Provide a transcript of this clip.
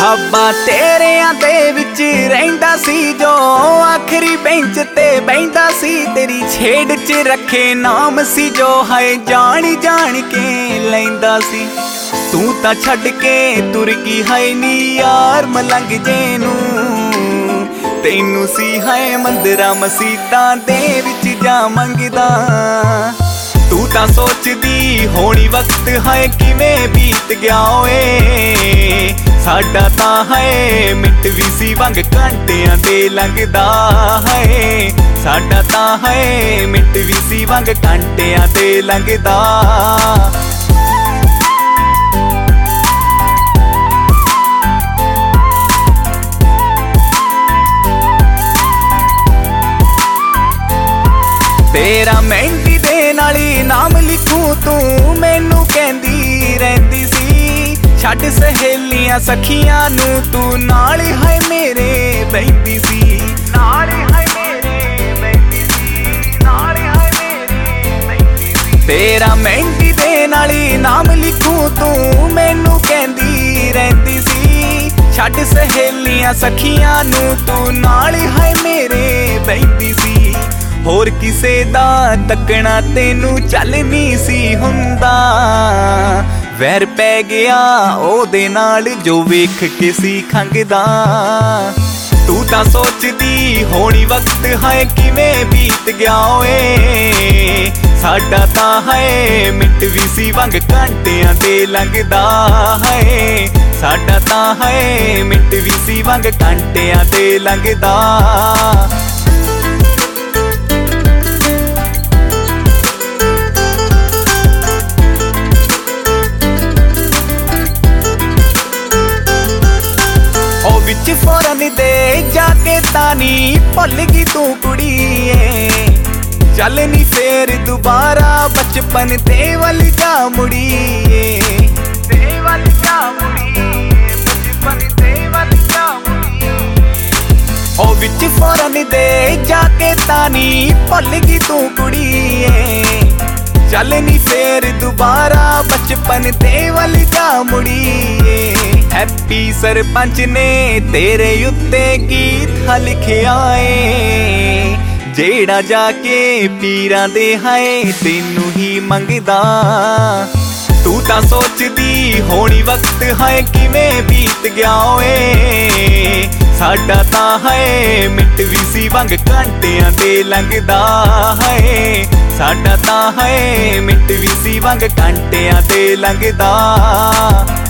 ਬਾਬਾ ਤੇਰਿਆਂ ਦੇ ਵਿੱਚ ਰਹਿੰਦਾ ਸੀ ਜੋ ਆਖਰੀ ਬੈਂਚ ਤੇ ਬੈਂਦਾ ਸੀ। ਤੇਰੀ ਛੇੜ 'ਚ ਰੱਖੇ ਨਾਮ ਸੀ ਜੋ ਹੈ ਜਾਣ ਜਾਣ ਕੇ ਲੈਂਦਾ ਸੀ। ਤੂੰ ਤਾਂ ਛੱਡ ਕੇ ਤੁਰ ਗਈ ਹੈ ਨੀ ਯਾਰ ਮਲੰਗ ਜੇ ਨੂੰ। ਤੈਨੂੰ ਸੀ ਹੈ ਮੰਦਰਾਂ ਮਸੀਤਾਂ ਦੇ ਵਿੱਚ ਜਾ ਮੰਗਦਾ। ਤੂੰ ਤਾਂ ਸੋਚਦੀ ਹੋਣੀ ਵਕਤ ਹੈ ਕਿਵੇਂ ਬੀਤ ਗਿਆ ਓਏ। ਸਾਡਾ ਤਾਂ ਹੈ ਮਿੰਟ ਵੀ ਸੀ ਵਾਂਗ ਘੰਟਿਆਂ ਦੇ ਲੰਘਦਾ ਹੈ। ਸਾਡਾ ਤਾਂ ਹੈ ਮਿੰਟ ਵੀ ਸੀ ਵਾਂਗ ਘੰਟਿਆਂ ਦੇ ਲੰਘਦਾ। ਤੇਰਾ ਮਹਿੰਦੀ ਦੇ ਨਾਲ ਹੀ ਨਾਮ ਲਿਖੂ ਤੂੰ ਮੈਨੂੰ ਕਹਿੰਦੀ ਰਹਿੰਦੀ ਸੀ। ਛੱਡ ਸਹੇਲੀਆਂ ਸਖੀਆਂ ਨੂੰ ਤੂੰ ਨਾਲ ਹੈ ਮੇਰੇ ਬੈਠੀ ਸੀ। ਨਾਲ ਹੈ ਮੇਰੇ ਬੈਠੀ ਸੀ। ਨਾਲ ਹੈ ਮੇਰੇ ਬੈਠੀ ਸੀ। ਤੇਰਾ ਮਹਿੰਦੀ ਦੇ ਨਾਲ ਹੀ ਨਾਮ ਲਿਖੂ ਤੂੰ ਮੈਨੂੰ ਕਹਿੰਦੀ ਰਹਿੰਦੀ ਸੀ। ਛੱਡ ਸਹੇਲੀਆਂ ਸਖੀਆਂ ਨੂੰ ਤੂੰ ਨਾਲ ਹੈ ਮੇਰੇ ਬੈਠੀ ਸੀ। ਹੋਰ ਕਿਸੇ ਦਾ ਤੱਕਣਾ ਤੈਨੂੰ ਚੱਲ ਨਹੀਂ ਸੀ ਹੁੰਦਾ। ਵੈਰ ਪੈ ਗਿਆ ਉਹਦੇ ਨਾਲ ਜੋ ਵੇਖ ਕੇ ਸੀ ਖੰਗਦਾ। ਤੂੰ ਤਾਂ ਸੋਚਦੀ ਹੋਣੀ ਵਕਤ ਹੈ ਕਿਵੇਂ ਬੀਤ ਗਿਆ ਓਏ। ਸਾਡਾ ਤਾਂ ਹੈ ਮਿੰਟ ਵੀ ਸੀ ਵਾਂਗ ਘੰਟਿਆਂ ਦੇ ਲੰਘਦਾ ਹੈ। ਸਾਡਾ ਤਾਂ ਹੈ ਮਿੰਟ ਵੀ ਸੀ ਵਾਂਗ ਘੰਟਿਆਂ ਦੇ ਲੰਘਦਾ। ਵਿੱਚ ਫੌਰਨ ਦੇ ਜਾ ਕੇ ਤਾਂ ਨੀ ਭੁੱਲ ਗਈ ਤੂੰ ਕੁੜੀਏ। ਚੱਲ ਨੀ ਫੇਰ ਦੁਬਾਰਾ ਬਚਪਨ ਤੇ ਵੱਲ ਜਾ ਮੁੜੀਏ। ਤੇ ਵੱਲ ਜਾ ਮੁੜੀਏ ਬਚਪਨ ਤੇ ਵੱਲ ਜਾ ਮੁੜੀਏ। ਉਹ ਵਿੱਚ ਫੌਰਨ ਦੇ ਜਾ ਕੇ ਤਾਂ ਨੀ ਭੁੱਲ ਗਈ ਤੂੰ ਕੁੜੀਏ। ਚੱਲ ਨੀ ਫੇਰ ਦੁਬਾਰਾ ਬਚਪਨ ਤੇ ਵੱਲ ਜਾ ਮੁੜੀਏ। ਹੈਪੀ ਸਰਪੰਚ ਨੇ ਤੇਰੇ ਉੱਤੇ ਗੀਤ ਲਿਖਿਆ ਏ। ਜਿਹੜਾ ਜਾ ਕੇ ਪੀਰਾਂ ਦੇ ਹਾਏ ਤੈਨੂੰ ਹੀ ਮੰਗਦਾ। ਤੂੰ ਤਾਂ ਸੋਚਦੀ ਹੋਣੀ ਵਕਤ ਹੈ ਕਿਵੇਂ ਬੀਤ ਗਿਆ ਓਏ। ਸਾਡਾ ਤਾਂ ਹੈ ਮਿੰਟ ਵੀ ਸੀ ਵਾਂਗ ਘੰਟਿਆਂ ਦੇ ਲੰਘਦਾ ਹੈ। ਸਾਡਾ ਤਾਂ ਹੈ ਮਿੰਟ ਵੀ ਸੀ ਵਾਂਗ ਘੰਟਿਆਂ ਦੇ ਲੰਘਦਾ।